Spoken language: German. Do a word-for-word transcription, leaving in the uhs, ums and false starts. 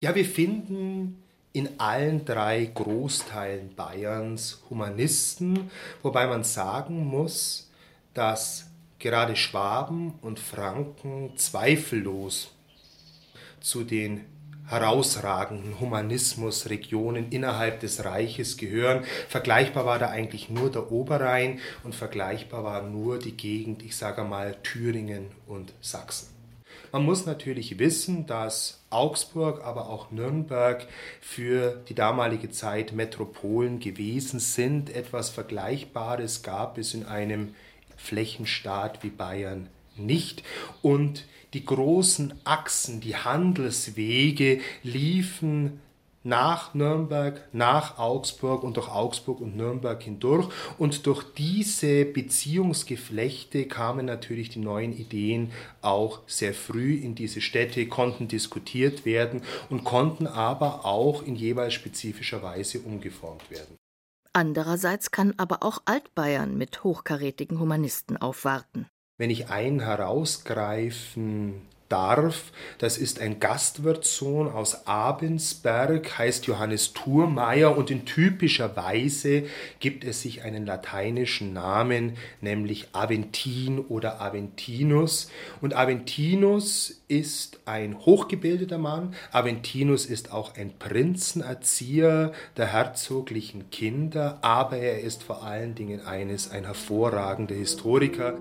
Ja, wir finden in allen drei Großteilen Bayerns Humanisten, wobei man sagen muss, dass gerade Schwaben und Franken zweifellos zu den herausragenden Humanismusregionen innerhalb des Reiches gehören. Vergleichbar war da eigentlich nur der Oberrhein und vergleichbar war nur die Gegend, ich sage mal Thüringen und Sachsen. Man muss natürlich wissen, dass Augsburg, aber auch Nürnberg für die damalige Zeit Metropolen gewesen sind. Etwas Vergleichbares gab es in einem Flächenstaat wie Bayern nicht. Und die großen Achsen, die Handelswege liefen nach Nürnberg, nach Augsburg und durch Augsburg und Nürnberg hindurch. Und durch diese Beziehungsgeflechte kamen natürlich die neuen Ideen auch sehr früh in diese Städte, konnten diskutiert werden und konnten aber auch in jeweils spezifischer Weise umgeformt werden. Andererseits kann aber auch Altbayern mit hochkarätigen Humanisten aufwarten. Wenn ich einen herausgreifen darf, das ist ein Gastwirtssohn aus Abensberg, heißt Johannes Thurmaier und in typischer Weise gibt es sich einen lateinischen Namen, nämlich Aventin oder Aventinus. Und Aventinus ist ein hochgebildeter Mann. Aventinus ist auch ein Prinzenerzieher der herzoglichen Kinder, aber er ist vor allen Dingen eines, ein hervorragender Historiker.